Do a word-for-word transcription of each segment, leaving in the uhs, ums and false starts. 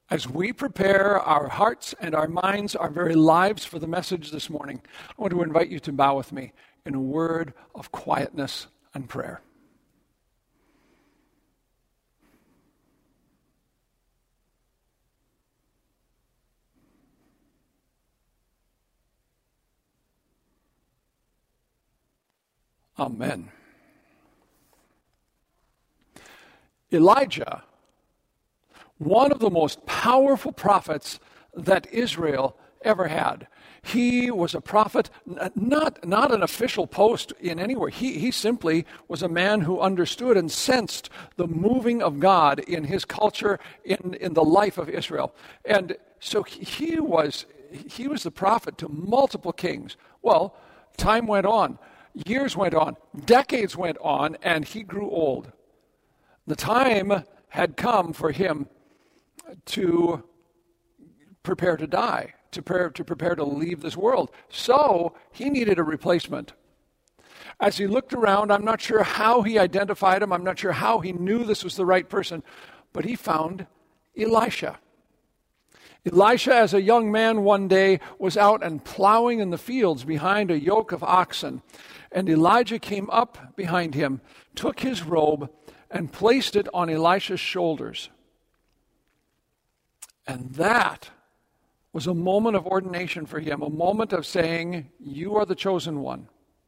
As we prepare our hearts and our minds, our very lives for the message this morning, I want to invite you to bow with me in a word of quietness and prayer. Amen. Elijah, one of the most powerful prophets that Israel ever had. He was a prophet, not, not an official post in anywhere. He, he simply was a man who understood and sensed the moving of God in his culture, in, in the life of Israel. And so he was, he was the prophet to multiple kings. Well, time went on, years went on, decades went on, and he grew old. The time had come for him to prepare to die, to prepare, to prepare to leave this world. So he needed a replacement. As he looked around, I'm not sure how he identified him. I'm not sure how he knew this was the right person, but he found Elisha. Elisha, as a young man one day, was out and plowing in the fields behind a yoke of oxen. And Elijah came up behind him, took his robe, and placed it on Elisha's shoulders. And that was a moment of ordination for him, a moment of saying, you are the chosen one.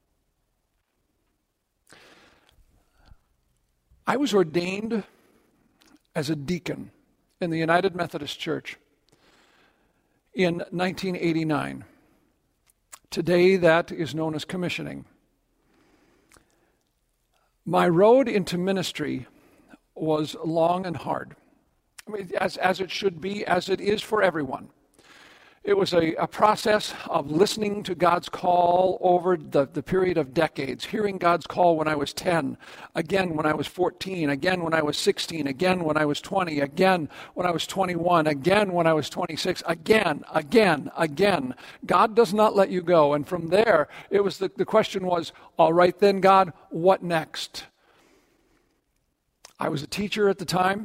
I was ordained as a deacon in the United Methodist Church in nineteen eighty-nine. Today that is known as commissioning. My road into ministry was long and hard. I mean, as, as it should be, as it is for everyone. It was a, a process of listening to God's call over the, the period of decades, hearing God's call when I was ten, again when I was fourteen, again when I was sixteen, again when I was twenty, again when I was twenty-one, again when I was twenty-six, again, again, again. God does not let you go. And from there, it was the, the question was, all right then, God, what next? I was a teacher at the time,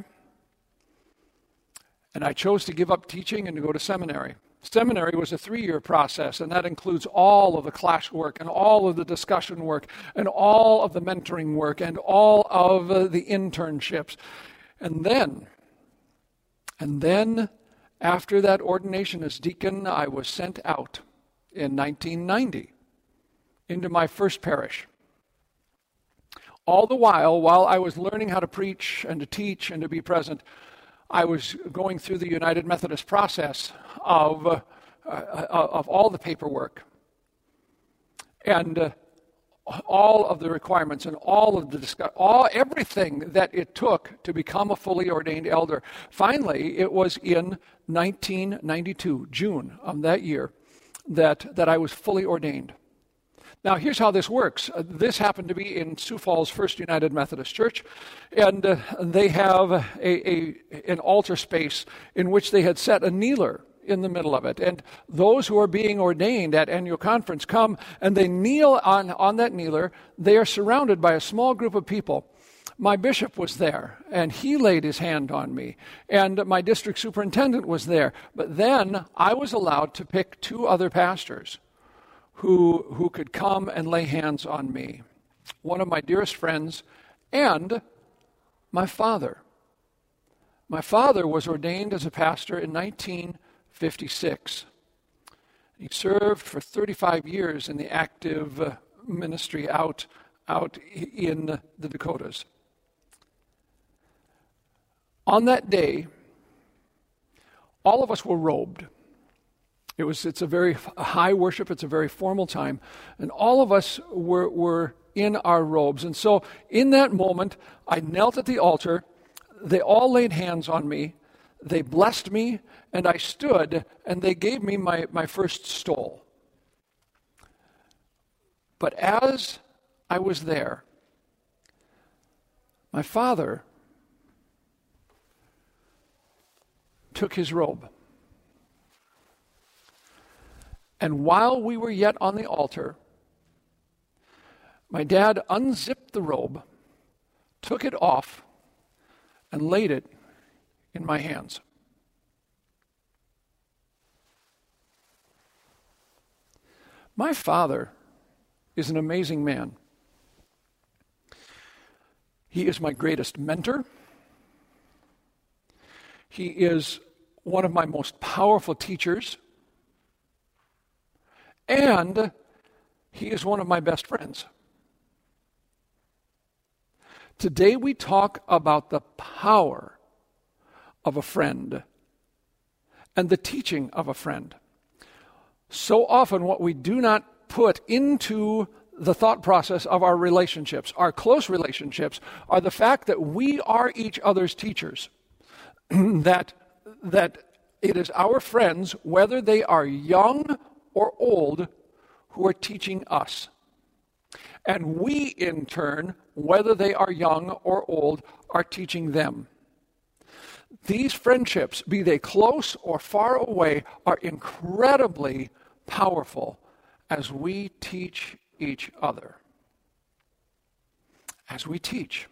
and I chose to give up teaching and to go to seminary. Seminary was a three-year process, and that includes all of the class work and all of the discussion work and all of the mentoring work and all of uh, the internships. And then, and then after that ordination as deacon, I was sent out in nineteen ninety into my first parish. All the while, while I was learning how to preach and to teach and to be present, I was going through the United Methodist process of uh, uh, of all the paperwork and uh, all of the requirements and all of the discuss- all everything that it took to become a fully ordained elder. Finally, it was in nineteen ninety-two, June of that year, that that I was fully ordained. Now, here's how this works. Uh, this happened to be in Sioux Falls First United Methodist Church, and uh, they have a, a an altar space in which they had set a kneeler in the middle of it. And those who are being ordained at annual conference come, and they kneel on, on that kneeler. They are surrounded by a small group of people. My bishop was there, and he laid his hand on me, and my district superintendent was there. But then I was allowed to pick two other pastors who who could come and lay hands on me. One of my dearest friends and my father. My father was ordained as a pastor in nineteen fifty-six. He served for thirty-five years in the active uh, ministry out, out in the Dakotas. On that day, all of us were robed. It was, it's a very high worship, it's a very formal time, and all of us were, were in our robes. And so in that moment, I knelt at the altar, they all laid hands on me, they blessed me, and I stood, and they gave me my, my first stole. But as I was there, my father took his robe. And while we were yet on the altar, my dad unzipped the robe, took it off, and laid it in my hands. My father is an amazing man. He is my greatest mentor. He is one of my most powerful teachers. And he is one of my best friends. Today we talk about the power of a friend and the teaching of a friend. So often what we do not put into the thought process of our relationships, our close relationships, are the fact that we are each other's teachers. that, that it is our friends, whether they are young or old, who are teaching us. And we, in turn, whether they are young or old, are teaching them. These friendships, be they close or far away, are incredibly powerful as we teach each other. As we teach.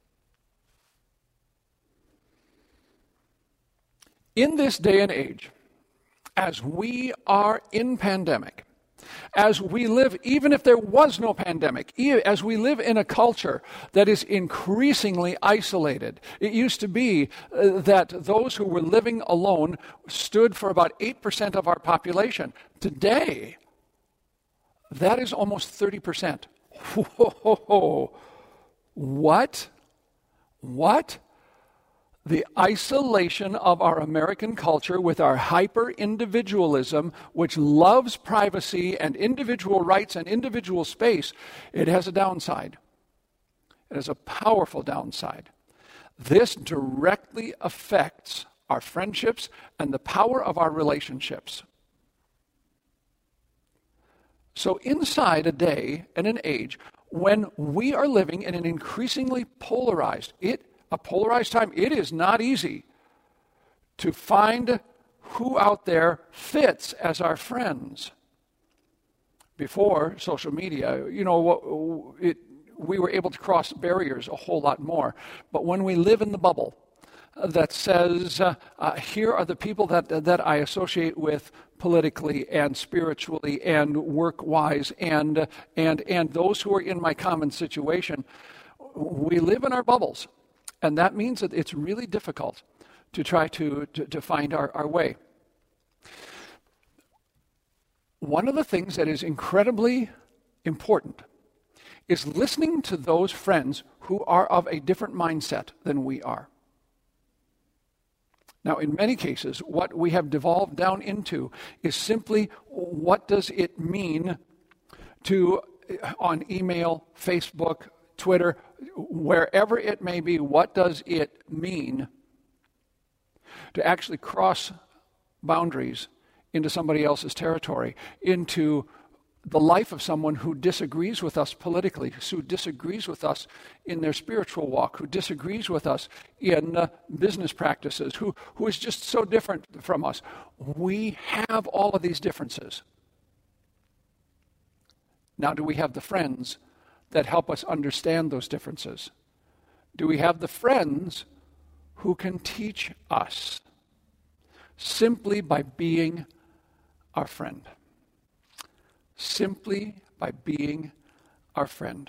In this day and age, as we are in pandemic, as we live, even if there was no pandemic, as we live in a culture that is increasingly isolated. It used to be uh, that those who were living alone stood for about eight percent of our population. Today, that is almost thirty percent. Whoa. What? What? The isolation of our American culture with our hyper-individualism, which loves privacy and individual rights and individual space, it has a downside. It has a powerful downside. This directly affects our friendships and the power of our relationships. So inside a day and an age when we are living in an increasingly polarized, it a polarized time, it is not easy to find who out there fits as our friends. Before social media, you know, it, we were able to cross barriers a whole lot more. But when we live in the bubble that says, uh, uh, here are the people that, that I associate with politically and spiritually and work-wise and, and, and those who are in my common situation, we live in our bubbles. And that means that it's really difficult to try to, to, to find our, our way. One of the things that is incredibly important is listening to those friends who are of a different mindset than we are. Now, in many cases, what we have devolved down into is simply what does it mean to, on email, Facebook, Twitter, wherever it may be, what does it mean to actually cross boundaries into somebody else's territory, into the life of someone who disagrees with us politically, who disagrees with us in their spiritual walk, who disagrees with us in uh, business practices, who, who is just so different from us. We have all of these differences. Now, do we have the friends that help us understand those differences? Do we have the friends who can teach us simply by being our friend? Simply by being our friend.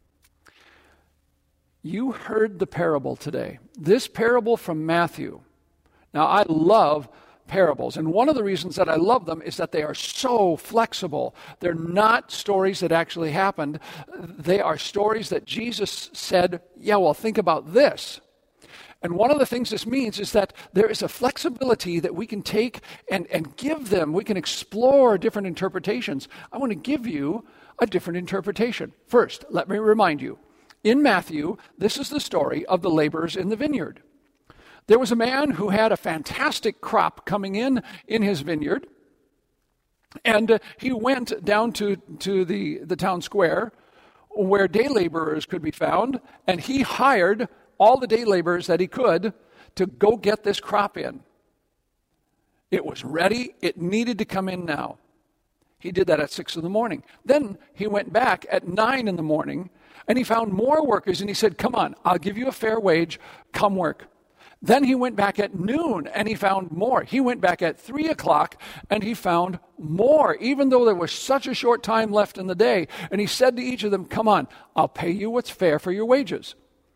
You heard the parable today. This parable from Matthew. Now, I love parables. And one of the reasons that I love them is that they are so flexible. They're not stories that actually happened. They are stories that Jesus said, yeah, well, think about this. And one of the things this means is that there is a flexibility that we can take and, and give them. We can explore different interpretations. I want to give you a different interpretation. First, let me remind you, in Matthew, this is the story of the laborers in the vineyard. There was a man who had a fantastic crop coming in in his vineyard, and uh, he went down to, to the, the town square where day laborers could be found, and he hired all the day laborers that he could to go get this crop in. It was ready. It needed to come in now. He did that at six in the morning. Then he went back at nine in the morning, and he found more workers, and he said, come on, I'll give you a fair wage. Come work. Then he went back at noon and he found more. He went back at three o'clock and he found more, even though there was such a short time left in the day. And he said to each of them, come on, I'll pay you what's fair for your wages.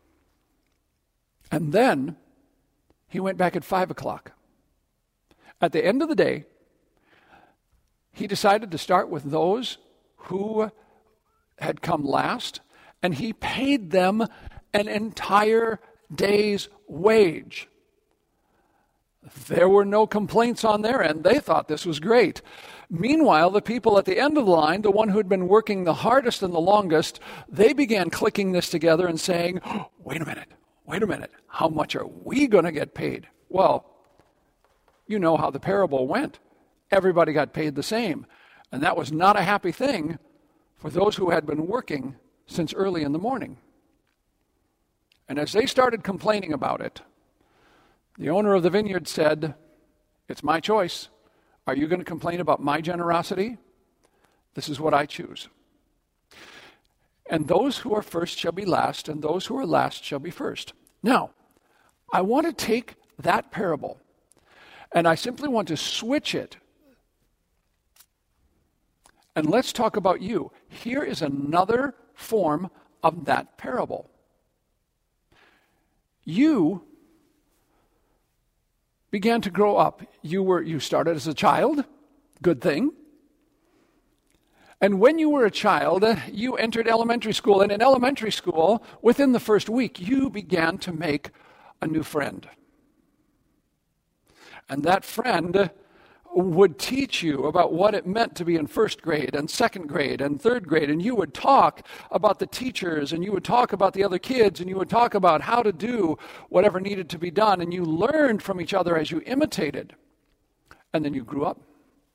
And then he went back at five o'clock. At the end of the day, he decided to start with those who had come last, and he paid them an entire day's wage. There were no complaints on their end. They thought this was great. Meanwhile, the people at the end of the line, the one who had been working the hardest and the longest, they began clicking this together and saying, oh, wait a minute, wait a minute, how much are we going to get paid? Well, you know how the parable went. Everybody got paid the same. And that was not a happy thing for those who had been working since early in the morning. And as they started complaining about it, the owner of the vineyard said, it's my choice. Are you going to complain about my generosity? This is what I choose. And those who are first shall be last, and those who are last shall be first. Now, I want to take that parable, and I simply want to switch it. And let's talk about you. Here is another form of that parable. You began to grow up. You were you started as a child, good thing. And when you were a child, you entered elementary school. And in elementary school, within the first week, you began to make a new friend. And that friend would teach you about what it meant to be in first grade and second grade and third grade. And you would talk about the teachers, and you would talk about the other kids, and you would talk about how to do whatever needed to be done. And you learned from each other as you imitated. And then you grew up.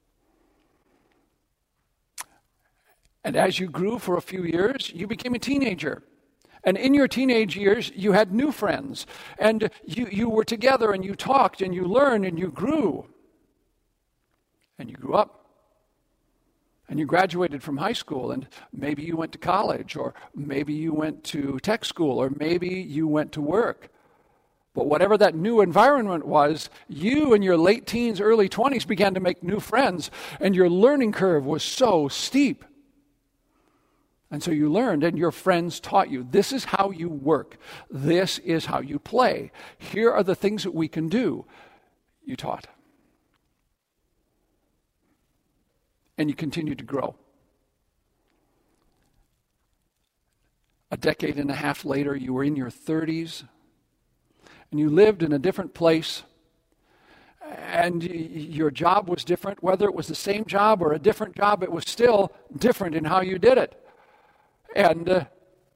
And as you grew for a few years, you became a teenager. And in your teenage years, you had new friends. And you, you were together, and you talked, and you learned, and you grew. And you grew up, and you graduated from high school, and maybe you went to college, or maybe you went to tech school, or maybe you went to work. But whatever that new environment was, you in your late teens, early twenties began to make new friends, and your learning curve was so steep. And so you learned, and your friends taught you, this is how you work. This is how you play. Here are the things that we can do. You taught. And you continue to grow. A decade and a half later, you were in your thirties, and you lived in a different place, and your job was different. Whether it was the same job or a different job, it was still different in how you did it. And uh,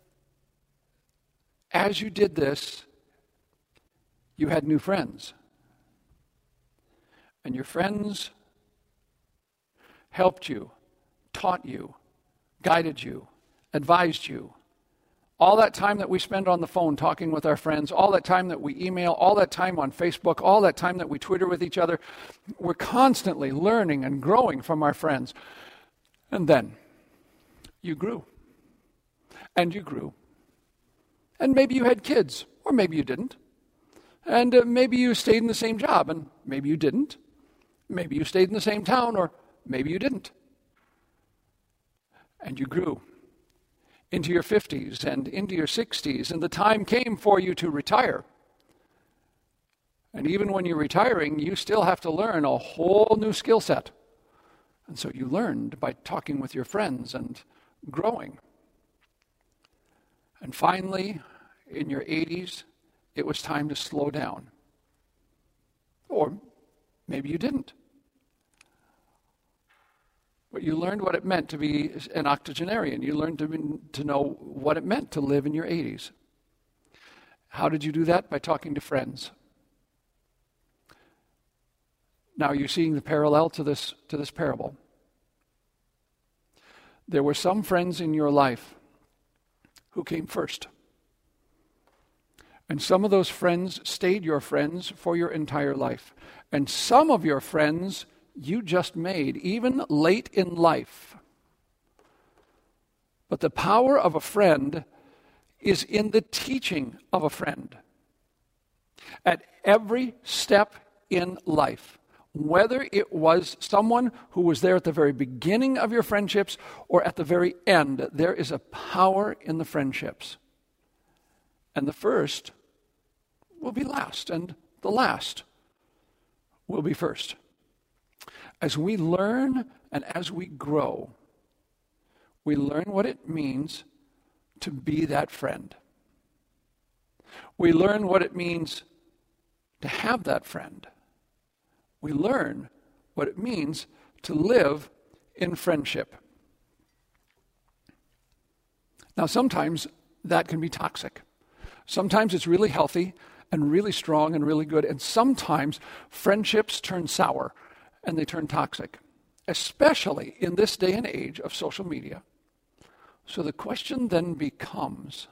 as you did this, you had new friends. And your friends helped you, taught you, guided you, advised you. All that time that we spend on the phone talking with our friends, all that time that we email, all that time on Facebook, all that time that we Twitter with each other, we're constantly learning and growing from our friends. And then you grew. And you grew. And maybe you had kids, or maybe you didn't. And uh, maybe you stayed in the same job, and maybe you didn't. Maybe you stayed in the same town, or maybe you didn't. And you grew into your fifties and into your sixties, and the time came for you to retire. And even when you're retiring, you still have to learn a whole new skill set. And so you learned by talking with your friends and growing. And finally, in your eighties, it was time to slow down. Or maybe you didn't. But you learned what it meant to be an octogenarian. You learned to, be, to know what it meant to live in your eighties. How did you do that? By talking to friends. Now you're seeing the parallel to this, to this parable. There were some friends in your life who came first. And some of those friends stayed your friends for your entire life. And some of your friends you just made, even late in life. But the power of a friend is in the teaching of a friend. At every step in life, whether it was someone who was there at the very beginning of your friendships or at the very end, there is a power in the friendships. And the first will be last, and the last will be first. As we learn and as we grow, we learn what it means to be that friend. We learn what it means to have that friend. We learn what it means to live in friendship. Now, sometimes that can be toxic. Sometimes it's really healthy and really strong and really good. And sometimes friendships turn sour and they turn toxic, especially in this day and age of social media. So the question then becomes,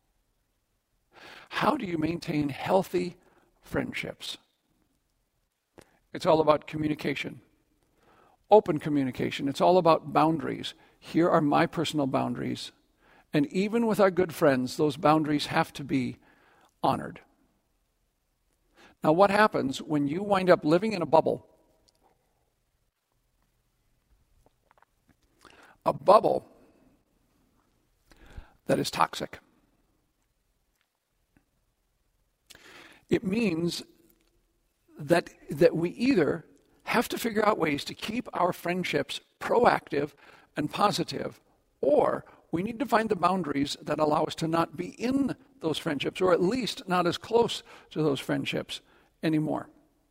how do you maintain healthy friendships? It's all about communication, open communication. It's all about boundaries. Here are my personal boundaries. And even with our good friends, those boundaries have to be honored. Now, what happens when you wind up living in a bubble? A bubble that is toxic. It means that, that we either have to figure out ways to keep our friendships proactive and positive, or we need to find the boundaries that allow us to not be in those friendships, or at least not as close to those friendships anymore.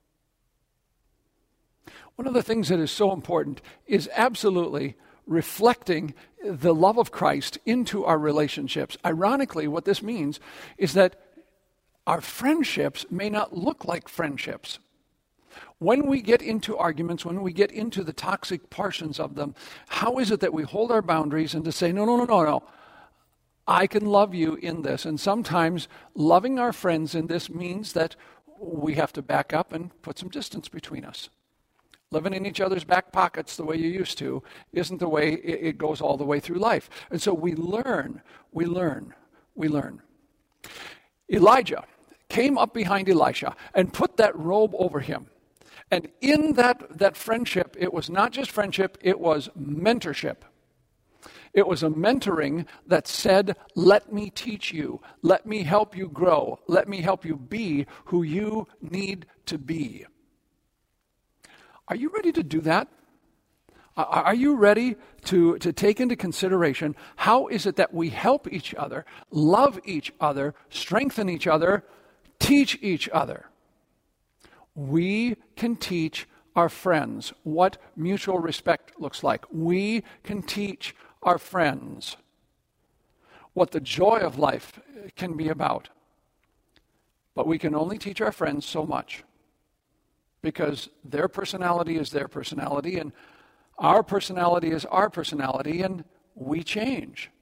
One of the things that is so important is absolutely reflecting the love of Christ into our relationships. Ironically, what this means is that our friendships may not look like friendships. When we get into arguments, when we get into the toxic portions of them, how is it that we hold our boundaries and to say, no, no, no, no, no, I can love you in this. And sometimes loving our friends in this means that we have to back up and put some distance between us. Living in each other's back pockets the way you used to isn't the way it goes all the way through life. And so we learn, we learn, we learn. Elijah came up behind Elisha and put that robe over him. And in that, that friendship, it was not just friendship, it was mentorship. It was a mentoring that said, let me teach you, let me help you grow, let me help you be who you need to be. Are you ready to do that? Are you ready to, to take into consideration how is it that we help each other, love each other, strengthen each other, teach each other? We can teach our friends what mutual respect looks like. We can teach our friends what the joy of life can be about. But we can only teach our friends so much, because their personality is their personality, and our personality is our personality, and we change.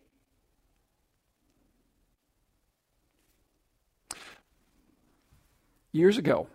Years ago,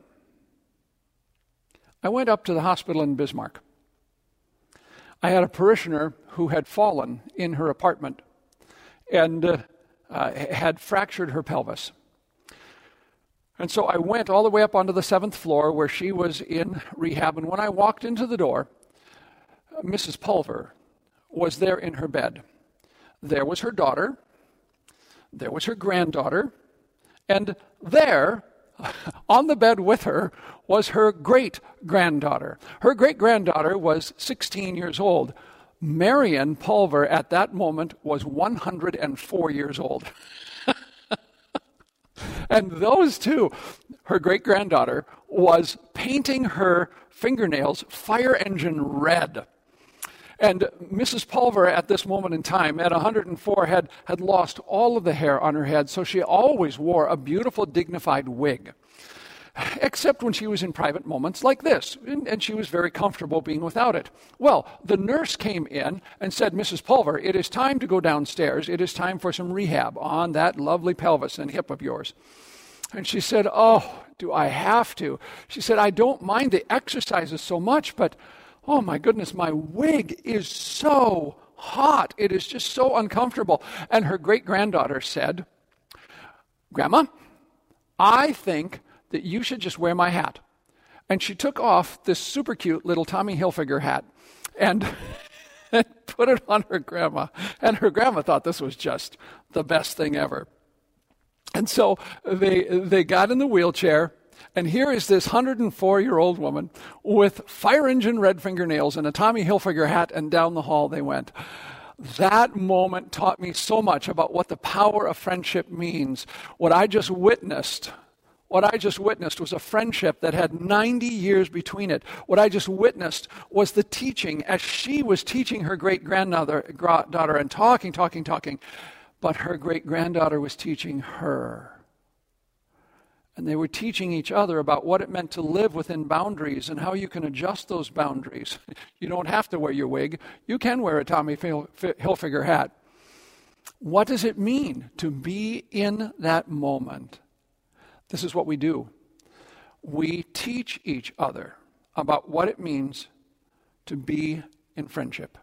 I went up to the hospital in Bismarck. I had a parishioner who had fallen in her apartment and uh, uh, had fractured her pelvis. And so I went all the way up onto the seventh floor where she was in rehab. And when I walked into the door, Missus Pulver was there in her bed. There was her daughter. There was her granddaughter. And there, on the bed with her, was her great-granddaughter. Her great-granddaughter was sixteen years old. Marion Pulver at that moment was one hundred four years old. And those two, her great-granddaughter was painting her fingernails fire engine red. And Missus Pulver at this moment in time, at one hundred four, had, had lost all of the hair on her head, so she always wore a beautiful, dignified wig. Except when she was in private moments like this, and, and she was very comfortable being without it. Well, the nurse came in and said, Missus Pulver, it is time to go downstairs. It is time for some rehab on that lovely pelvis and hip of yours. And she said, oh, do I have to? She said, I don't mind the exercises so much, but oh my goodness, my wig is so hot. It is just so uncomfortable. And her great-granddaughter said, Grandma, I think that you should just wear my hat. And she took off this super cute little Tommy Hilfiger hat and put it on her grandma. And her grandma thought this was just the best thing ever. And so they they got in the wheelchair, and here is this one hundred four-year-old woman with fire engine red fingernails and a Tommy Hilfiger hat, and down the hall they went. That moment taught me so much about what the power of friendship means. What I just witnessed, what I just witnessed was a friendship that had ninety years between it. What I just witnessed was the teaching as she was teaching her great-granddaughter daughter and talking, talking, talking. But her great-granddaughter was teaching her. And they were teaching each other about what it meant to live within boundaries and how you can adjust those boundaries. You don't have to wear your wig. You can wear a Tommy Hilfiger hat. What does it mean to be in that moment? This is what we do. We teach each other about what it means to be in friendship.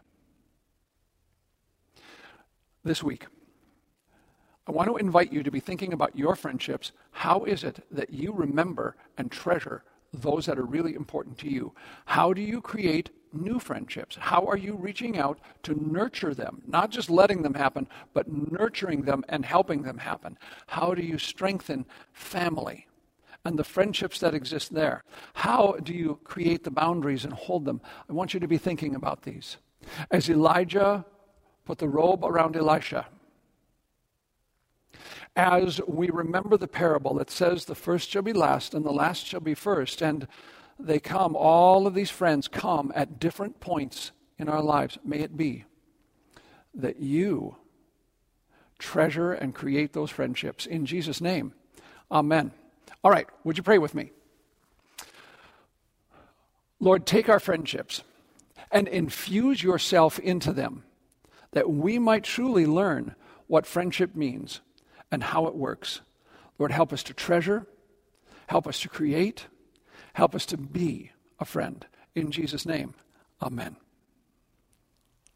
This week, I want to invite you to be thinking about your friendships. How is it that you remember and treasure those that are really important to you? How do you create new friendships? How are you reaching out to nurture them? Not just letting them happen, but nurturing them and helping them happen. How do you strengthen family and the friendships that exist there? How do you create the boundaries and hold them? I want you to be thinking about these. As Elijah put the robe around Elisha, as we remember the parable that says the first shall be last and the last shall be first, and they come, all of these friends come at different points in our lives. May it be that you treasure and create those friendships. In Jesus' name, amen. All right, would you pray with me? Lord, take our friendships and infuse yourself into them, that we might truly learn what friendship means and how it works. Lord, help us to treasure, help us to create, help us to be a friend. In Jesus' name, amen.